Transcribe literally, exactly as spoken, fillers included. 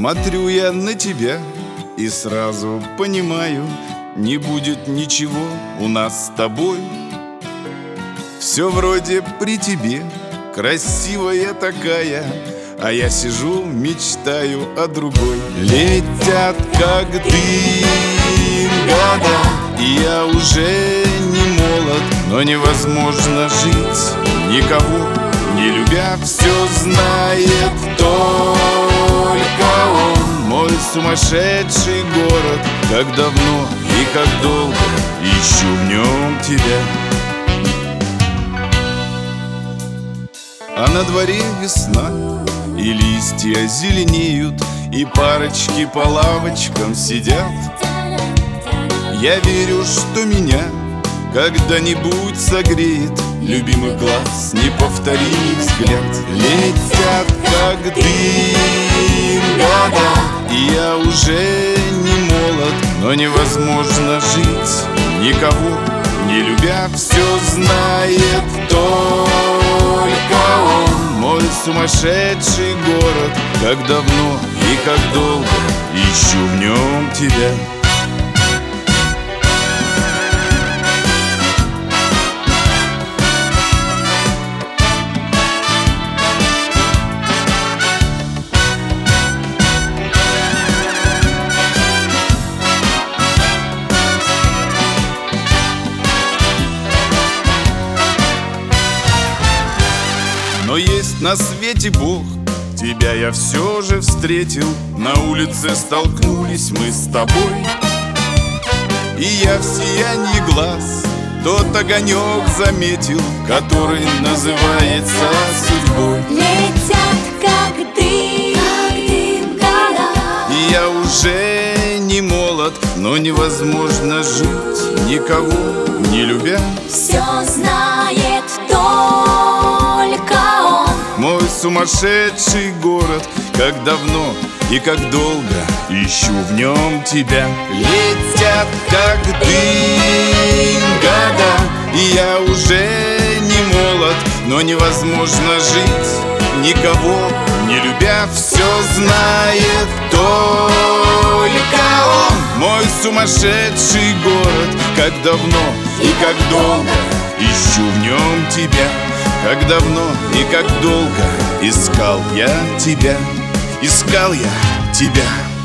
Смотрю я на тебя и сразу понимаю, не будет ничего у нас с тобой. Все вроде при тебе, красивая такая, а я сижу, мечтаю о другой. Летят, как дым, года, и я уже не молод, но невозможно жить, никого не любя. Все знает только он, мой сумасшедший город. Как давно и как долго ищу в нем тебя. А на дворе весна, и листья зеленеют, и парочки по лавочкам сидят. Я верю, что меня когда-нибудь согреет любимый глаз, неповторимый взгляд. Летят, как дым, года, и я уже не молод, но невозможно жить, никого не любя. Все знает только он, мой сумасшедший город. Как давно и как долго ищу в нем тебя. Но есть на свете Бог, тебя я все же встретил. На улице столкнулись мы с тобой, и я в сиянии глаз тот огонек заметил, который называется судьбой. Летят, как дым, как дым года, и я уже не молод, но невозможно жить, никого не любя. все знает только он, Мой сумасшедший город. Как давно и как долго ищу в нем тебя. Летят, как дым, года, и я уже не молод, но невозможно жить, никого не любя. Все знает только он, мой сумасшедший город. Как давно и как долго ищу в нем тебя. Как давно и как долго искал я тебя, искал я тебя.